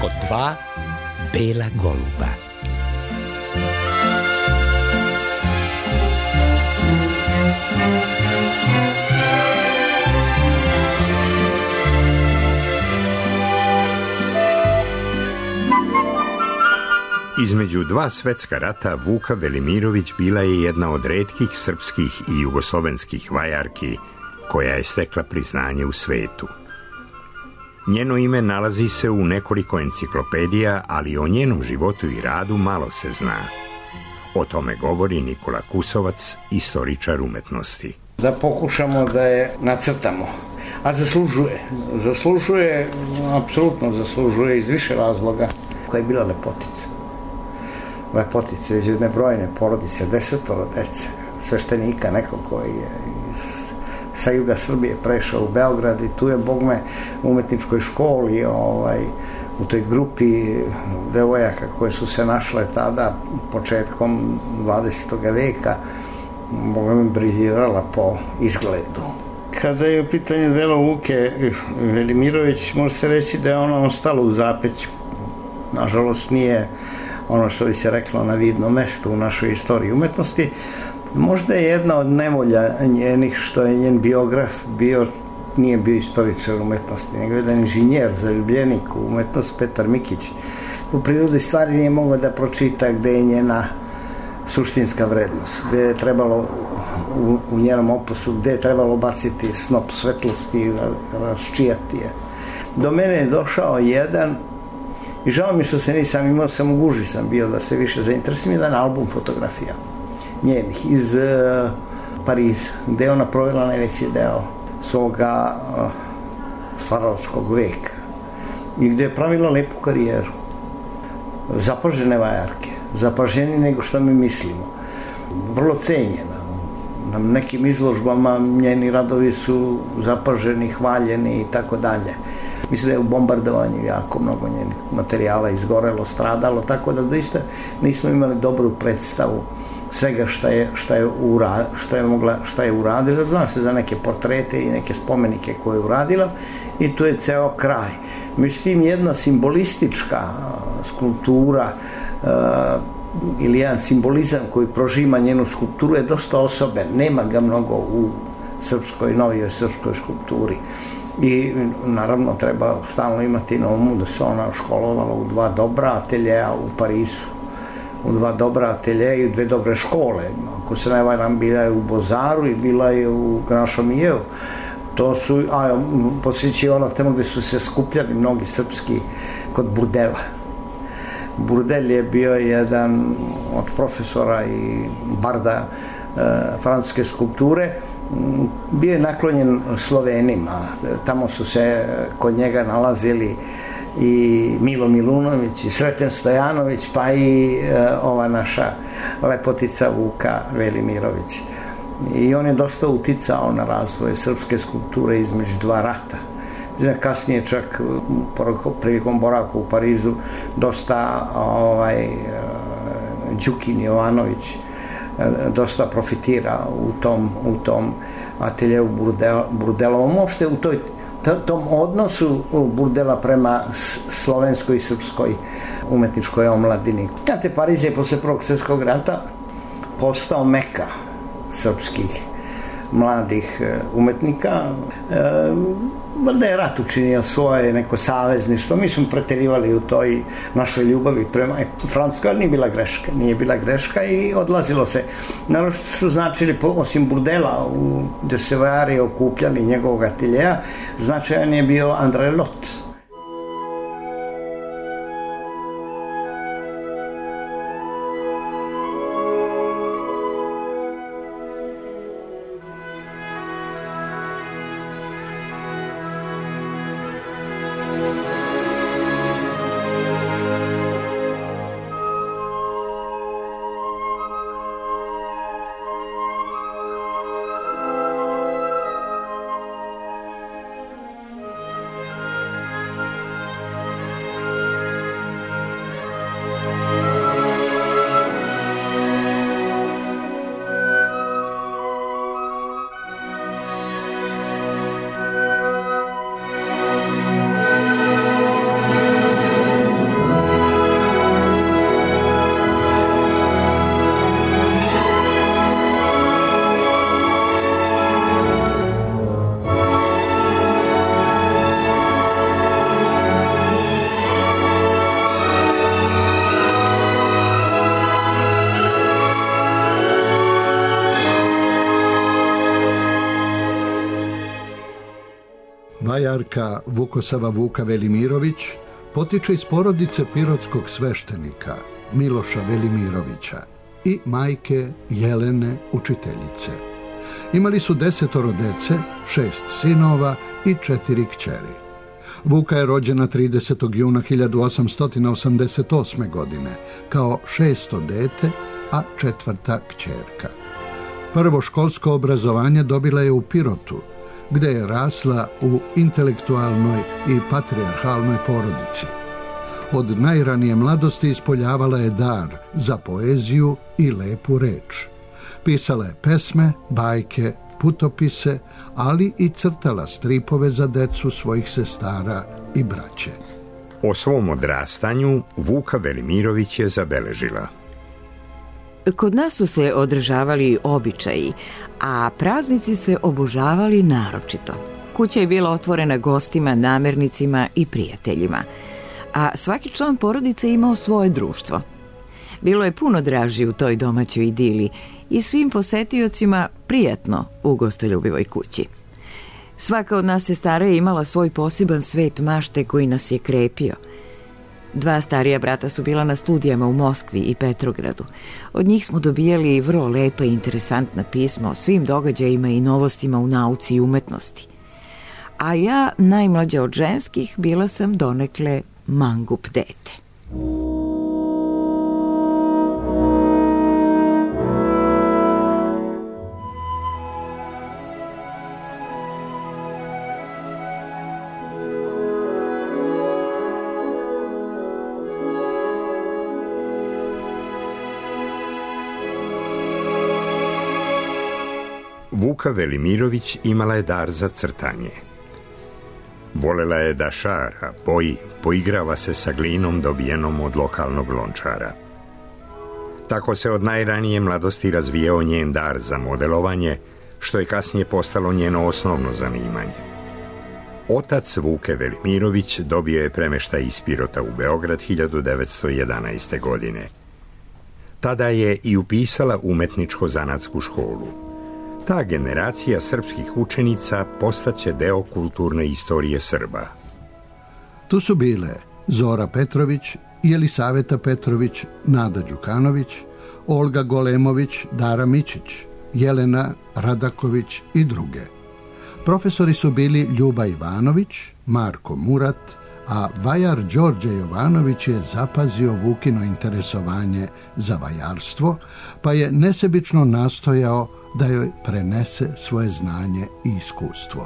kod dva bela goluba. Između dva svetska rata Vuka Velimirović bila je jedna od retkih srpskih i jugoslovenskih vajarki koja je stekla priznanje u svetu. Njeno ime nalazi se u nekoliko enciklopedija, ali o njenom životu i radu malo se zna. O tome govori Nikola Kusovac, istoričar umetnosti. Da pokušamo da je nacrtamo. A zaslužuje, apsolutno zaslužuje iz više razloga. Koja je bila lepotica iz jedne brojne porodice, 10 dece, sveštenika, neko koji je sa juga Srbije prešao u Beograd i tu je, bogme, u umetničkoj školi, u toj grupi devojaka koje su se našle tada početkom 20. veka, bogme, briljirala po izgledu. Kada je u pitanju delo Vuke Velimirović, može se reći da je ono ostalo u zapećku. Nažalost, nije ono što bi se reklo na vidno mesto u našoj istoriji umetnosti. Možda je jedna od nevolja njenih što je njen biograf nije bio istoričar umetnosti, nego jedan inženjer, zaljubljenik u umetnost, Petar Mikić. Po prirodi stvari nije mogao da pročita gde je njena suštinska vrednost, gde je trebalo u njenom opusu, gde je trebalo baciti snop svetlosti i raščijati je. Do mene je došao jedan, i žao mi što se nisam imao, sam u guži sam bio da se više zainteresujem, jedan album fotografija njenih iz Pariza, gde je ona provela najveći deo svoga stvaralačkog veka i gde je pravila lepu karijeru. Zapažene vajarke, zapaženije nego što mi mislimo. Vrlo cenjena. Na nekim izložbama njeni radovi su zapaženi, hvaljeni i tako dalje. Mislim da je u bombardovanju jako mnogo njenih materijala izgorelo, stradalo, tako da doista nismo imali dobru predstavu svega šta je uradila. Zna se za neke portrete i neke spomenike koje je uradila i tu je ceo kraj. Međutim, jedna simbolistička skulptura ili jedan simbolizam koji prožima njenu skulpturu je dosta osoben. Nema ga mnogo u novijoj srpskoj skulpturi. I naravno treba stalno imati na umu da se ona školovala u dva dobra ateljeja u Parizu, u dva dobra ateljeja i u dve dobre škole. Ako se ne varam, bila je u Bozaru i bila je u Grand Champigneau. To su, posjećivala tamo gde su se skupljali mnogi srpski kod Burdela. Burdel je bio jedan od profesora i barda francuske skulpture. Bio je naklonjen Slovenima. Tamo su se kod njega nalazili i Milo Milunović i Sreten Stojanović, pa i ova naša lepotica Vuka Velimirović. I on je dosta uticao na razvoj srpske skulpture između dva rata. Kasnije čak prilikom boravka u Parizu dosta Đukin Jovanović dosta profitira u tom ateljevu Burdelovom, uopšte u tom odnosu Burdela prema slovenskoj i srpskoj umetničkoj omladini. Znate, Pariz je posle Prvog svjetskog rata postao meka srpskih mladih umetnika. Valjda je rat učinio svoje neko savezništvo. Mi smo preterivali u toj našoj ljubavi prema Francuskoj, ali nije bila greška i odlazilo se. Naravno što su značili, osim Burdela, gde se vajari okupljali njegovog ateljeja, značajan je bio André Lot. Vajarka Vukosava Vuka Velimirović potiče iz porodice pirotskog sveštenika Miloša Velimirovića i majke Jelene, učiteljice. Imali su 10 dece, 6 sinova i 4 kćeri. Vuka je rođena 30. juna 1888. godine kao 6. dete, a 4. kćerka. Prvo školsko obrazovanje dobila je u Pirotu, gde je rasla u intelektualnoj i patrijarhalnoj porodici. Od najranije mladosti ispoljavala je dar za poeziju i lepu reč. Pisala je pesme, bajke, putopise, ali i crtala stripove za decu svojih sestara i braće. O svom odrastanju Vuka Velimirović je zabeležila: Kod nas su se održavali običaji, a praznici se obožavali naročito. Kuća je bila otvorena gostima, namernicima i prijateljima, a svaki član porodice imao svoje društvo. Bilo je puno draži u toj domaćoj idili i svim posetiocima prijatno u gostoljubivoj kući. Svaka od nas sestara je imala svoj poseban svet mašte koji nas je krepio. 2 starija brata su bila na studijama u Moskvi i Petrogradu. Od njih smo dobijali vrlo lepa i interesantna pisma o svim događajima i novostima u nauci i umetnosti. A ja, najmlađa od ženskih, bila sam donekle mangup dete. Vuka Velimirović imala je dar za crtanje. Volela je da šara, boji, poigrava se sa glinom dobijenom od lokalnog lončara. Tako se od najranije mladosti razvijao njen dar za modelovanje, što je kasnije postalo njeno osnovno zanimanje. Otac Vuke Velimirović dobio je premeštaj iz Pirota u Beograd 1911. godine. Tada je i upisala umetničko-zanatsku školu. Ta generacija srpskih učenica postaće deo kulturne istorije Srba. Tu su bile Zora Petrović, Jelisaveta Petrović, Nada Đukanović, Olga Golemović, Dara Mićić, Jelena Radaković i druge. Profesori su bili Ljuba Ivanović, Marko Murat, a vajar Đorđe Jovanović je zapazio Vukino interesovanje za vajarstvo, pa je nesebično nastojao da joj prenese svoje znanje i iskustvo.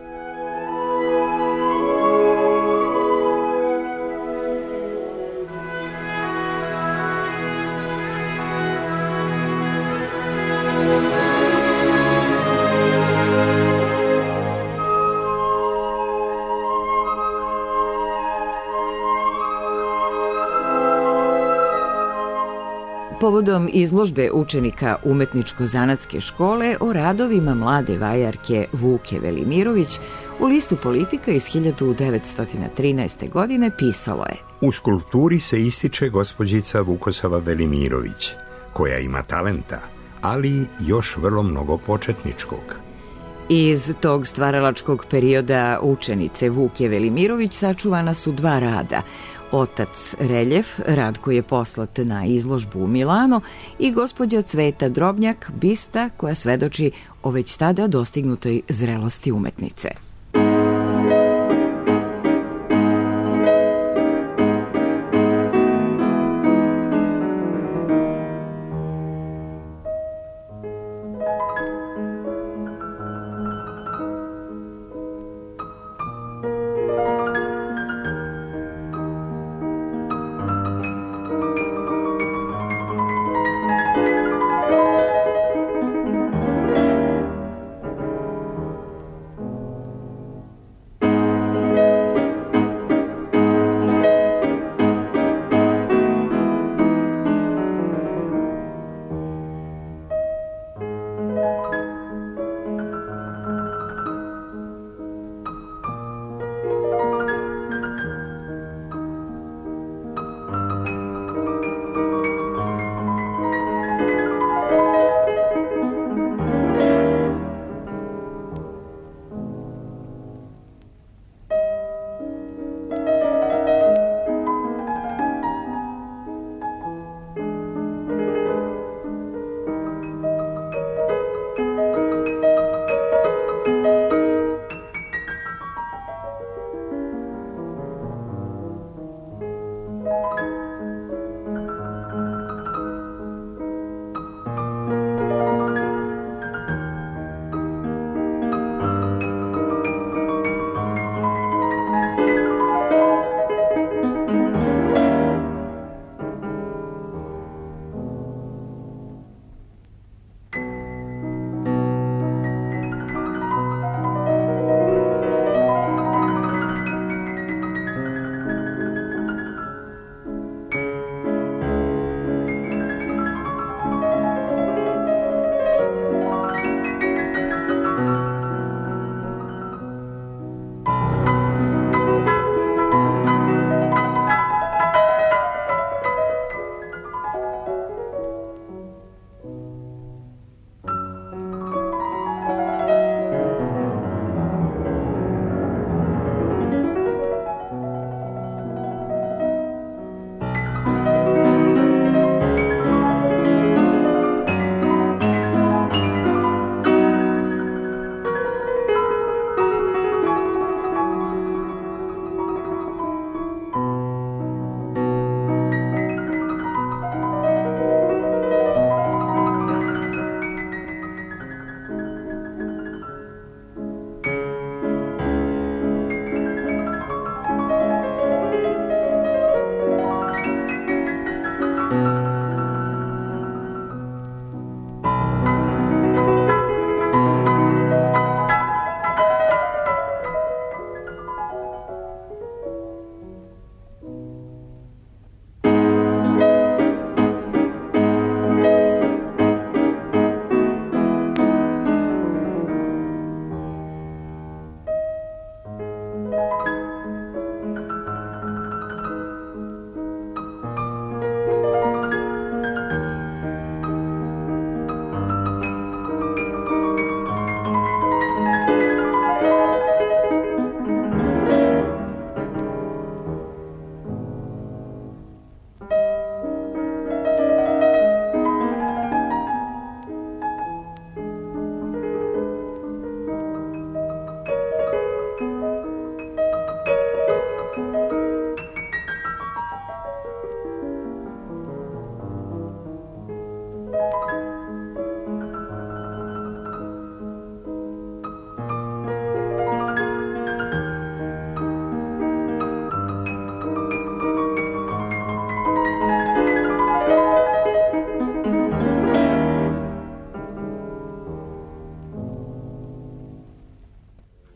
Povodom izložbe učenika umetničko-zanatske škole o radovima mlade vajarke Vuke Velimirović u listu Politika iz 1913. godine pisalo je: U skulpturi se ističe gospođica Vukosava Velimirović, koja ima talenta, ali još vrlo mnogo početničkog. Iz tog stvaralačkog perioda učenice Vuke Velimirović sačuvana su 2 rada: Otac reljef, rad koji je poslat na izložbu u Milano, i gospođa Cveta Drobnjak, bista koja svedoči o već tada dostignutoj zrelosti umetnice.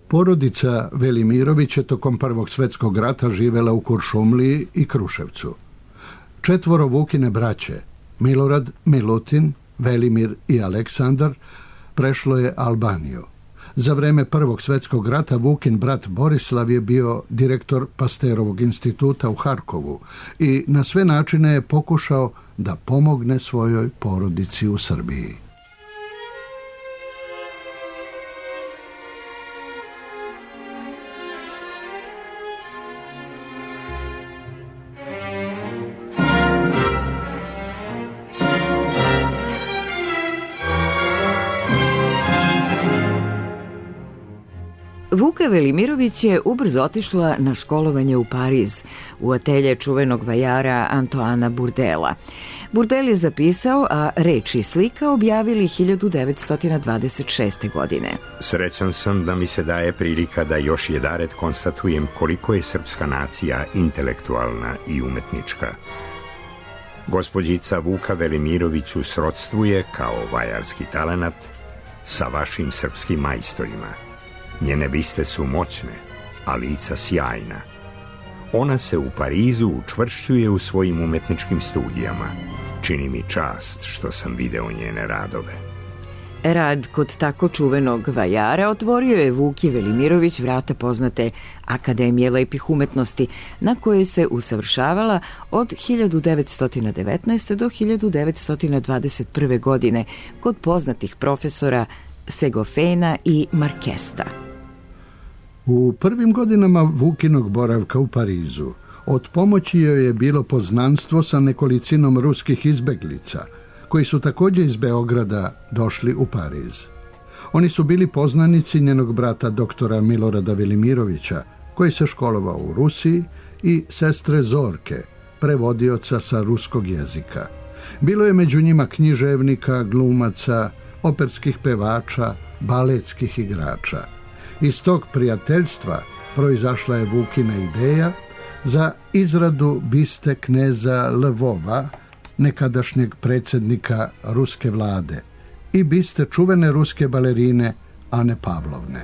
Porodica Velimirović je tokom Prvog svjetskog rata živjela u Kuršumliji i Kruševcu. 4 Vukine braće, Milorad, Milutin, Velimir i Aleksandar, prešlo je Albaniju. Za vreme Prvog svjetskog rata Vukin brat Borislav je bio direktor Pasterovog instituta u Harkovu i na sve načine je pokušao da pomogne svojoj porodici u Srbiji. Vuka Velimirović je ubrzo otišla na školovanje u Pariz, u atelje čuvenog vajara Antoana Bourdela. Bourdel je zapisao, a reč i slika objavili 1926. godine. Srećan sam da mi se daje prilika da još jedared konstatujem koliko je srpska nacija intelektualna i umetnička. Gospođica Vuka Velimirović u srodstvu je, kao vajarski talenat, sa vašim srpskim majstorima. Njene biste su moćne, a lica sjajna. Ona se u Parizu učvršćuje u svojim umetničkim studijama. Čini mi čast što sam video njene radove. Rad kod tako čuvenog vajara otvorio je Vuki Velimirović vrata poznate Akademije lepih umetnosti, na koje se usavršavala od 1919. do 1921. godine kod poznatih profesora Segofena i Markesta. U prvim godinama Vukinog boravka u Parizu od pomoći joj je bilo poznanstvo sa nekolicinom ruskih izbeglica, koji su također iz Beograda došli u Pariz. Oni su bili poznanici njenog brata doktora Milorada Velimirovića, koji se školovao u Rusiji, i sestre Zorke, prevodioca sa ruskog jezika. Bilo je među njima književnika, glumaca, operskih pevača, baletskih igrača. Iz tog prijateljstva proizašla je Vukina ideja za izradu biste kneza Lvova, nekadašnjeg predsjednika ruske vlade, i biste čuvene ruske balerine Ane Pavlovne.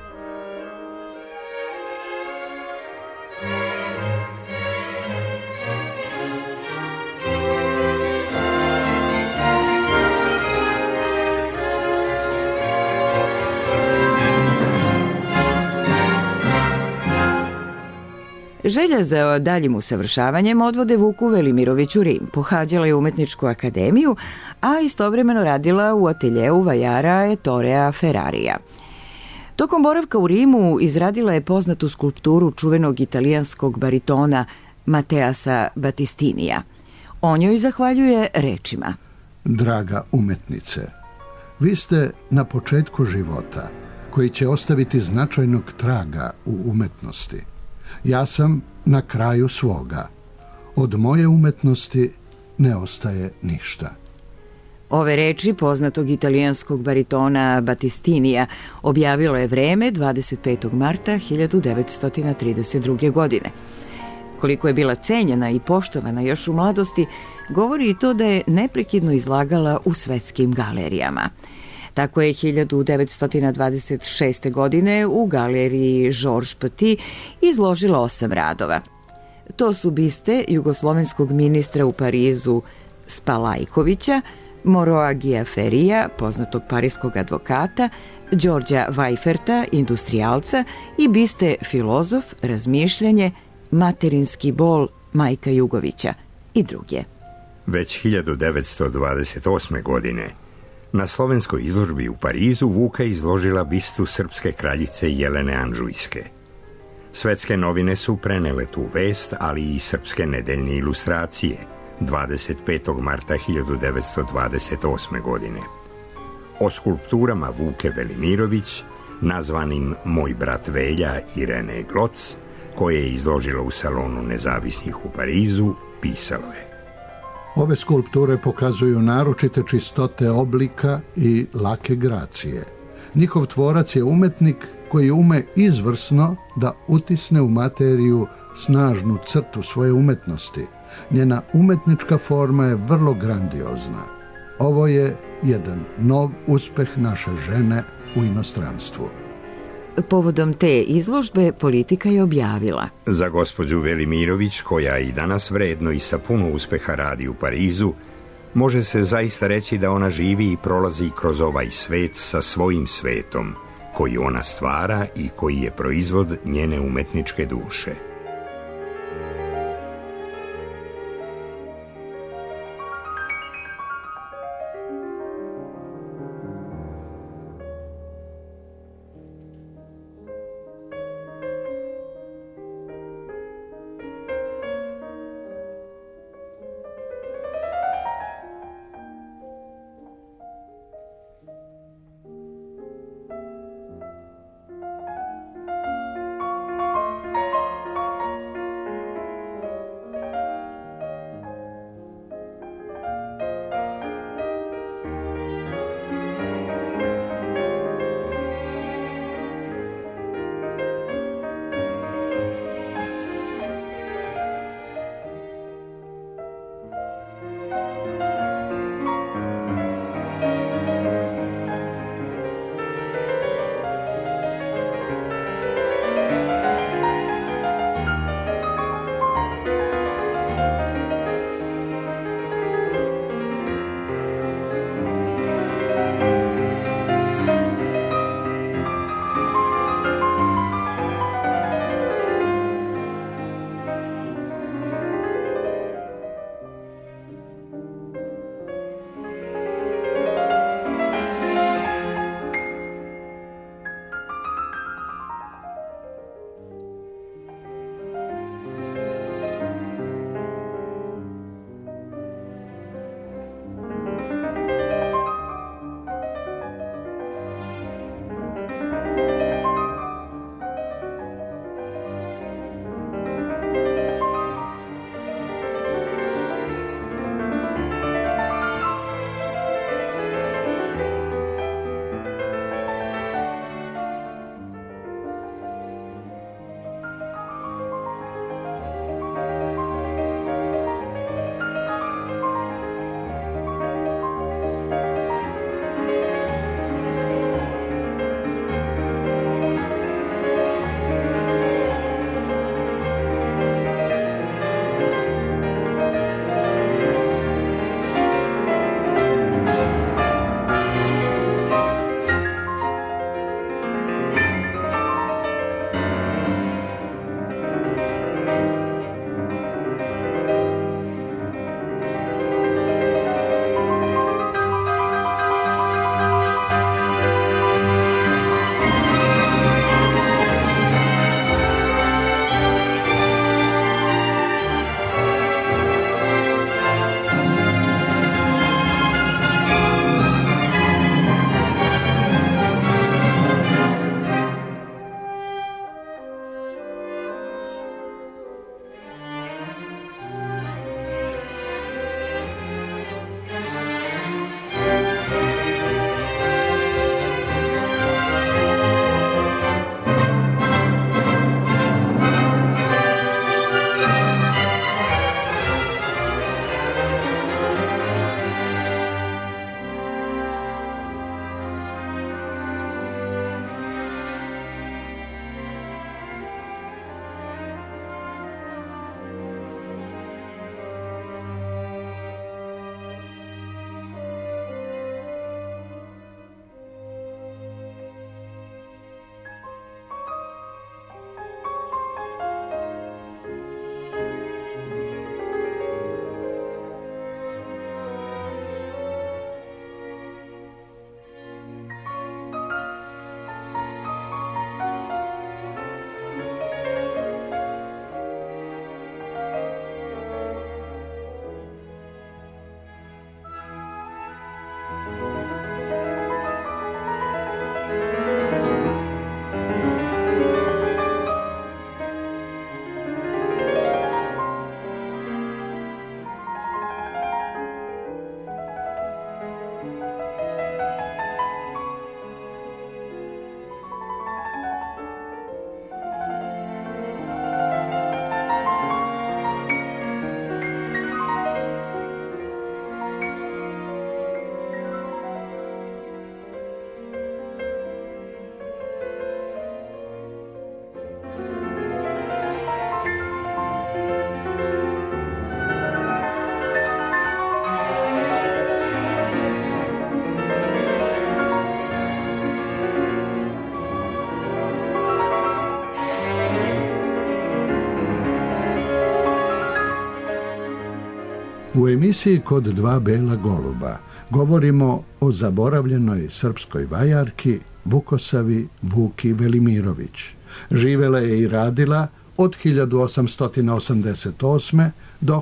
Želja za daljim usavršavanjem odvode Vuku Velimirović u Rim. Pohađala je umetničku akademiju, a istovremeno radila u ateljeu vajara Ettorea Ferrarija. Tokom boravka u Rimu izradila je poznatu skulpturu čuvenog italijanskog baritona Mateasa Battistinija. On joj zahvaljuje rečima: Draga umetnice, vi ste na početku života koji će ostaviti značajnog traga u umetnosti. Ja sam na kraju svoga. Od moje umetnosti ne ostaje ništa. Ove reči poznatog italijanskog baritona Battistinija objavilo je Vreme 25. marta 1932. godine. Koliko je bila cenjena i poštovana još u mladosti, govori i to da je neprekidno izlagala u svetskim galerijama. Tako je 1926. godine u galeriji Georges Petit izložila 8 radova. To su biste jugoslovenskog ministra u Parizu Spalajkovića, Moroa Giaferija, poznatog parijskog advokata, Đorđa Vajferta, industrijalca, i biste filozof, razmišljanje, materinski bol Majka Jugovića i druge. Već 1928. godine na slovenskoj izložbi u Parizu Vuka izložila bistu srpske kraljice Jelene Anžujske. Svetske novine su prenele tu vest, ali i srpske nedeljne ilustracije 25. marta 1928. godine. O skulpturama Vuke Velimirović, nazvanim Moj brat Velja Irene Gloc, koje je izložila u Salonu nezavisnih u Parizu, pisalo je: Ove skulpture pokazuju naročite čistote oblika i lake gracije. Njihov tvorac je umetnik koji ume izvrsno da utisne u materiju snažnu crtu svoje umetnosti. Njena umetnička forma je vrlo grandiozna. Ovo je jedan nov uspeh naše žene u inostranstvu. Povodom te izložbe Politika je objavila: Za gospođu Velimirović, koja i danas vredno i sa puno uspeha radi u Parizu, može se zaista reći da ona živi i prolazi kroz ovaj svet sa svojim svetom, koji ona stvara i koji je proizvod njene umetničke duše. U emisiji Kod dva bela goluba govorimo o zaboravljenoj srpskoj vajarki Vukosavi Vuki Velimirović. Živela je i radila od 1888. do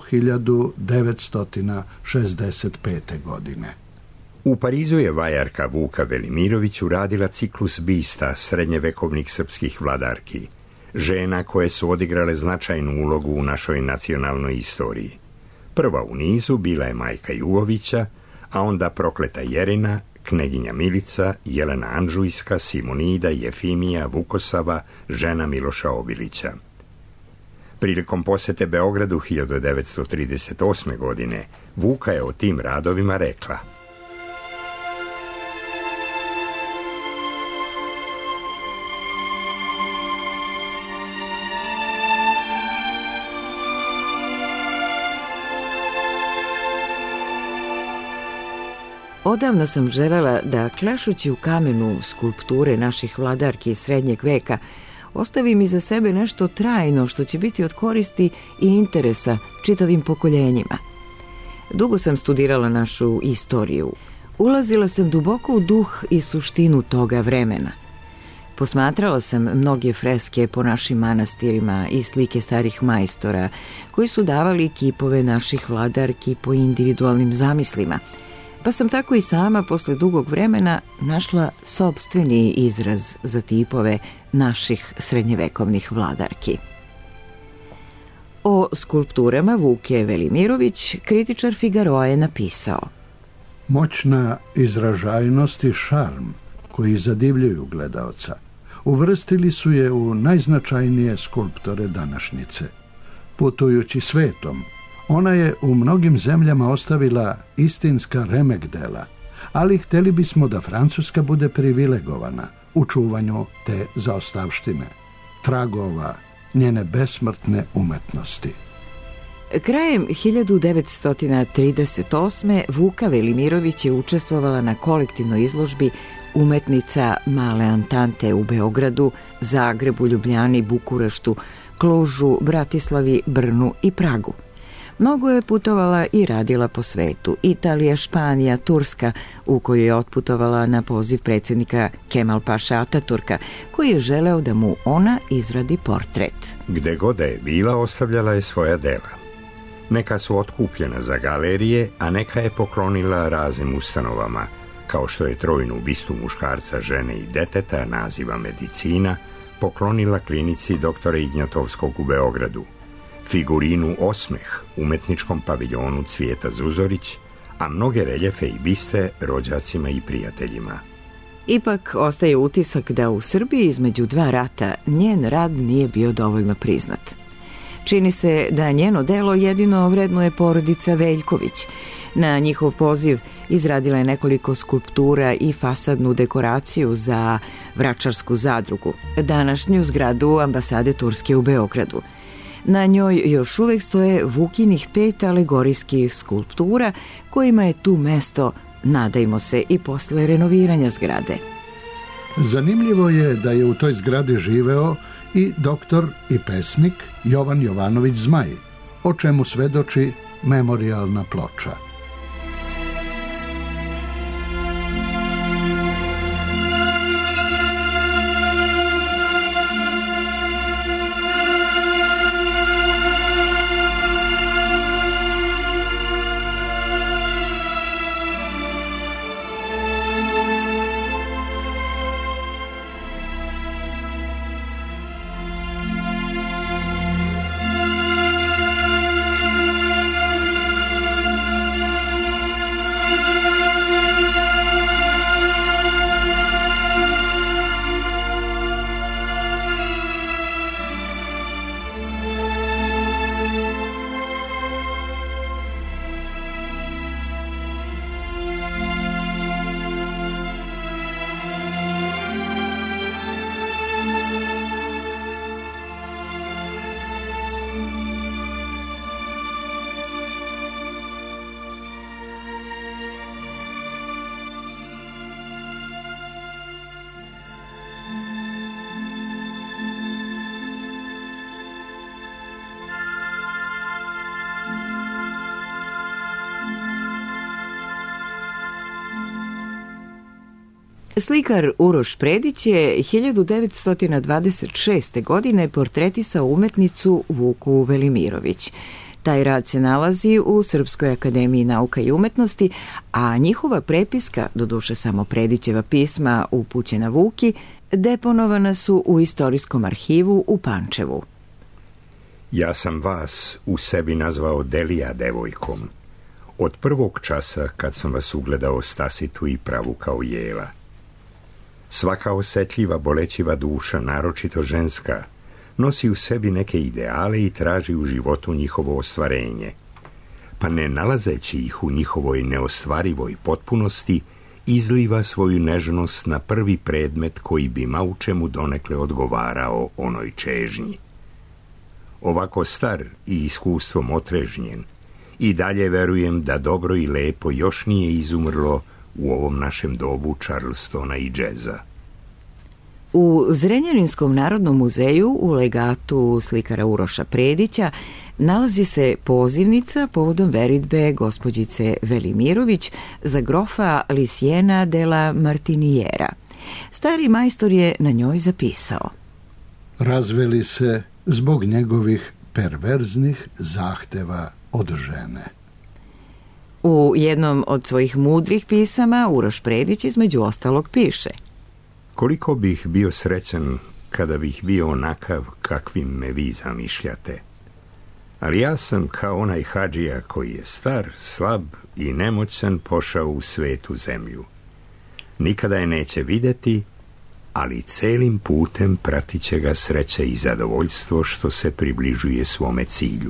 1965. godine. U Parizu je vajarka Vuka Velimirović uradila ciklus bista srednjevekovnih srpskih vladarki, žena koje su odigrale značajnu ulogu u našoj nacionalnoj istoriji. Prva u nizu bila je majka Jugovića, a onda prokleta Jerina, kneginja Milica, Jelena Anžujska, Simonida, Jefimija, Vukosava, žena Miloša Obilića. Prilikom posete Beogradu 1938. godine, Vuka je o tim radovima rekla: Odavno sam želela da, klešući u kamenu skulpture naših vladarki iz srednjeg veka, ostavim iza sebe nešto trajno što će biti od koristi i interesa čitavim pokoljenjima. Dugo sam studirala našu istoriju. Ulazila sam duboko u duh i suštinu toga vremena. Posmatrala sam mnoge freske po našim manastirima i slike starih majstora koji su davali kipove naših vladarki po individualnim zamislima, pa sam tako i sama posle dugog vremena našla sopstveni izraz za tipove naših srednjevekovnih vladarki. O skulpturama Vuke Velimirović kritičar Figaroa je napisao: Moćna izražajnost i šarm koji zadivljuju gledaoca uvrstili su je u najznačajnije skulptore današnjice. Putujući svetom, ona je u mnogim zemljama ostavila istinska remek dela, ali hteli bismo da Francuska bude privilegovana u čuvanju te zaostavštine, tragova njene besmrtne umetnosti. Krajem 1938. Vuka Velimirović je učestvovala na kolektivnoj izložbi umetnica Male Antante u Beogradu, Zagrebu, Ljubljani, Bukureštu, Klužu, Bratislavi, Brnu i Pragu. Mnogo je putovala i radila po svetu: Italija, Španija, Turska, u kojoj je otputovala na poziv predsjednika Kemal Paša Ataturka, koji je želeo da mu ona izradi portret. Gde god da je bila, ostavljala je svoja dela. Neka su otkupljena za galerije, a neka je poklonila raznim ustanovama, kao što je trojnu bistu muškarca, žene i deteta, naziva Medicina, poklonila klinici doktora Ignjatovskog u Beogradu, figurinu Osmeh umetničkom paviljonu Cvijeta Zuzorić, a mnoge reljefe i biste rođacima i prijateljima. Ipak ostaje utisak da u Srbiji između dva rata njen rad nije bio dovoljno priznat. Čini se da njeno delo jedino vrednuje porodica Veljković. Na njihov poziv izradila je nekoliko skulptura i fasadnu dekoraciju za Vračarsku zadrugu, današnju zgradu ambasade Turske u Beogradu. Na njoj još uvek stoje Vukinih 5 alegorijskih skulptura kojima je tu mesto, nadajmo se, i posle renoviranja zgrade. Zanimljivo je da je u toj zgradi živeo i doktor i pesnik Jovan Jovanović Zmaj, o čemu svedoči memorijalna ploča. Slikar Uroš Predić je 1926. godine portretisao umetnicu Vuku Velimirović. Taj rad se nalazi u Srpskoj akademiji nauka i umetnosti, a njihova prepiska, doduše samo Predićeva pisma upućena Vuki, deponovana su u Istorijskom arhivu u Pančevu. Ja sam vas u sebi nazvao Delija devojkom. Od prvog časa kad sam vas ugledao stasitu i pravu kao jela. Svaka osetljiva, bolećiva duša, naročito ženska, nosi u sebi neke ideale i traži u životu njihovo ostvarenje. Pa ne nalazeći ih u njihovoj neostvarivoj potpunosti, izliva svoju nežnost na prvi predmet koji bi maučemu donekle odgovarao onoj čežnji. Ovako star i iskustvom otrežnjen, i dalje verujem da dobro i lepo još nije izumrlo u ovom našem dobu Charlestona i džeza. U Zrenjaninskom narodnom muzeju u legatu slikara Uroša Predića nalazi se pozivnica povodom veritbe gospođice Velimirović za grofa Lisijena della Martiniera. Stari majstor je na njoj zapisao: razveli se zbog njegovih perverznih zahteva od žene. U jednom od svojih mudrih pisama Uroš Predić između ostalog piše: koliko bih bio srećan kada bih bio onakav kakvim me vi zamišljate. Ali ja sam kao onaj hadžija koji je star, slab i nemoćan pošao u svetu zemlju. Nikada je neće vidjeti, ali celim putem pratit će ga sreća i zadovoljstvo što se približuje svome cilju.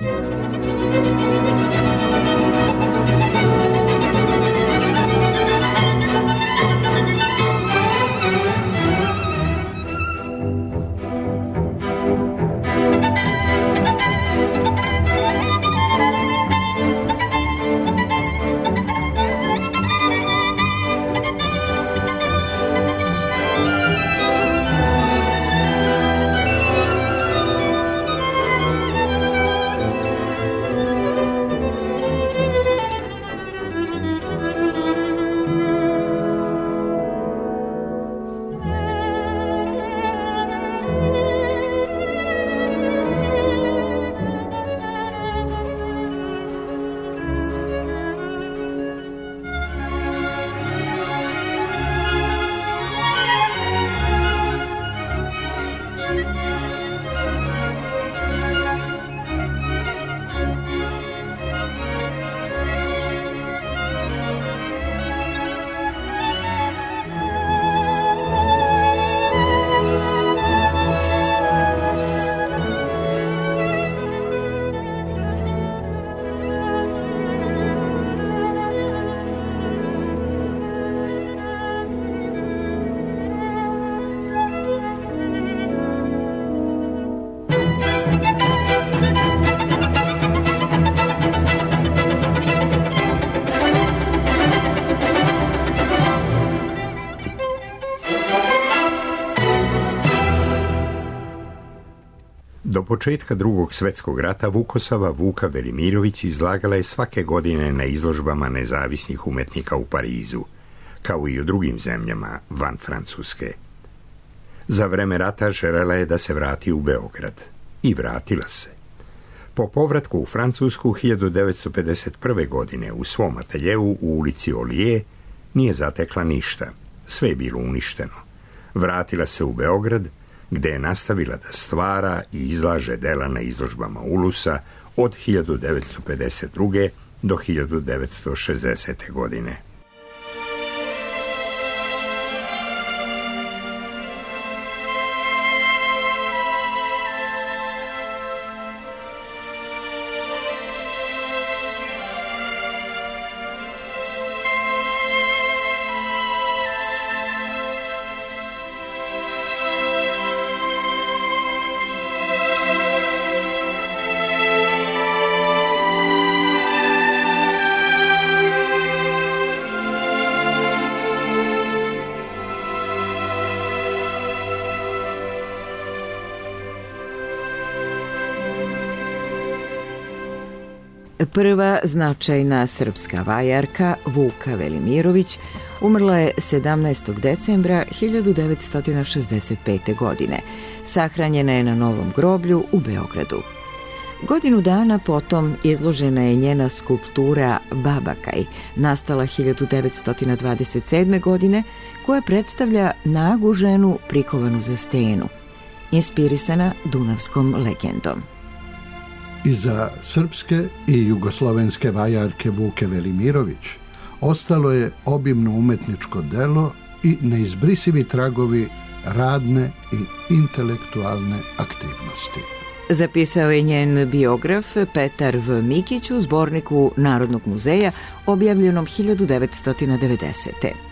Do početka Drugog svjetskog rata Vukosava Vuka Velimirović izlagala je svake godine na izložbama nezavisnih umetnika u Parizu, kao i u drugim zemljama van Francuske. Za vreme rata želela je da se vrati u Beograd. I vratila se. Po povratku u Francusku 1951. godine u svom ateljeu u ulici Olije nije zatekla ništa. Sve je bilo uništeno. Vratila se u Beograd, gde je nastavila da stvara i izlaže dela na izložbama Ulusa od 1952. do 1960. godine. Prva značajna srpska vajarka Vuka Velimirović umrla je 17. decembra 1965. godine. Sahranjena je na Novom groblju u Beogradu. Godinu dana potom izložena je njena skulptura Babakaj, nastala 1927. godine, koja predstavlja nagu ženu prikovanu za stenu, inspirisana dunavskom legendom. Iza srpske i jugoslovenske vajarke Vuke Velimirović ostalo je obimno umetničko delo i neizbrisivi tragovi radne i intelektualne aktivnosti. Zapisao je njen biograf Petar V. Mikić u zborniku Narodnog muzeja objavljenom 1990.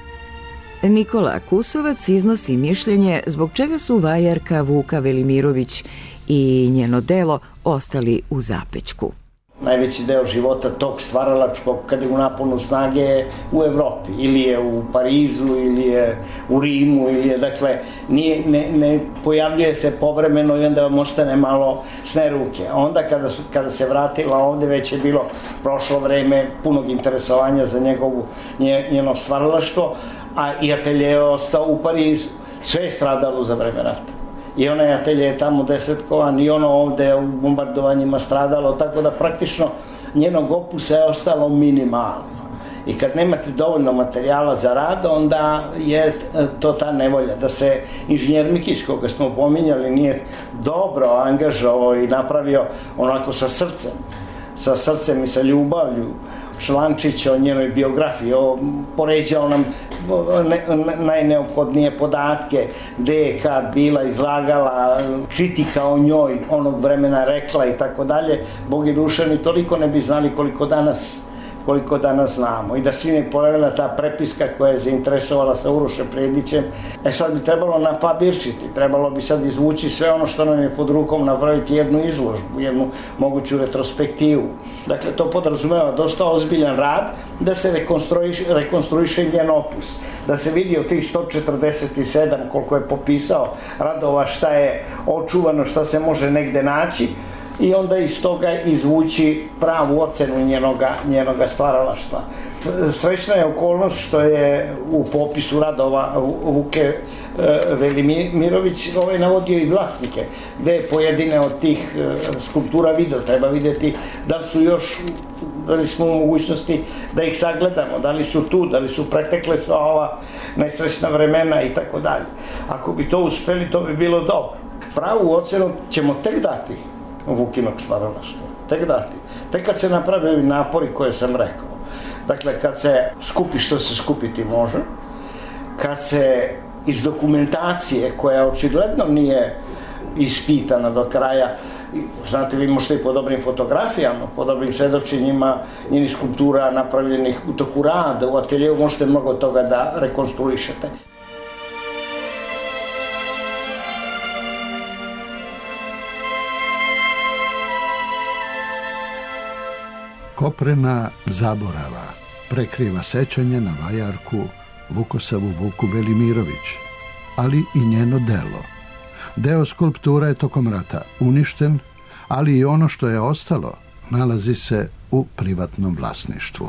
Nikola Kusovac iznosi mišljenje zbog čega su vajarka Vuka Velimirović i njeno delo ostali u zapećku. Najveći deo života tog stvaralačkog, kad je u naponu snage, je u Evropi. Ili je u Parizu, ili je u Rimu, ili je, dakle, ne pojavljuje se povremeno i onda vam ostane malo sne ruke. Onda kada se vratila ovde, već je bilo prošlo vreme punog interesovanja za njeno stvaralaštvo, a i atelje je ostao u Parizu. Sve je stradalo za vreme rata. I onaj atelje je tamo desetkovan i ono ovde u bombardovanjima stradalo, tako da praktično njenog opusa je ostalo minimalno. I kad nemate dovoljno materijala za rad, onda je to ta nevolja da se inženjer Mikić, koga smo pominjali, nije dobro angažovao i napravio onako sa srcem i sa ljubavlju Šlančić o njenoj biografiji, poređao nam najneophodnije podatke, gde je kad bila izlagala, kritika o njoj onog vremena rekla i tako dalje, Bog i duša ni toliko ne bi znali koliko danas znamo. I da svi ne pojavila ta prepiska koja je zainteresovala sa Urošem Predićem. Sad bi trebalo napabirčiti, trebalo bi sad izvući sve ono što nam je pod rukom, napraviti jednu izložbu, jednu moguću retrospektivu. Dakle, to podrazumeva dosta ozbiljan rad da se rekonstruiše njen opus. Da se vidi od tih 147 koliko je popisao radova šta je očuvano, šta se može negde naći, i onda iz toga izvući pravu ocenu njenoga stvaralaštva. Srećna je okolnost što je u popisu radova Vuke Velimirović navodio i vlasnike, gde je pojedine od tih skulptura video. Treba videti da li smo u mogućnosti da ih sagledamo, da li su tu, da li su pretekle sva ova nesrećna vremena i tako dalje. Ako bi to uspeli, to bi bilo dobro. Pravu ocenu ćemo tek dati Vukinog stvaralaštva. Tek kad se naprave ovi napori koje sam rekao. Dakle, kad se skupi što se skupiti može, kad se iz dokumentacije koja očigledno nije ispitana do kraja, znate, vi možete i po dobrim fotografijama, po dobrim svedočenjima njenih skulptura napravljenih u toku rada, u ateljevu, možete mnogo toga da rekonstruišete. Koprena zaborava prekriva sećanje na vajarku Vukosavu Vuku Velimirović, ali i njeno delo. Deo skulptura je tokom rata uništen, ali i ono što je ostalo nalazi se u privatnom vlasništvu.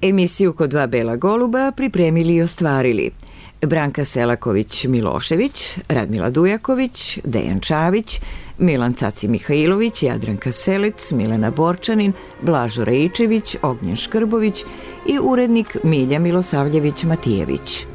Emisiju Kod dva bela goluba pripremili i ostvarili Branka Selaković-Milošević, Radmila Dujaković, Dejan Čavić, Milan Caci Mihajlović, Jadranka Selec, Milena Borčanin, Blažo Rejčević, Ognjen Škrbović i urednik Milja Milosavljević-Matijević.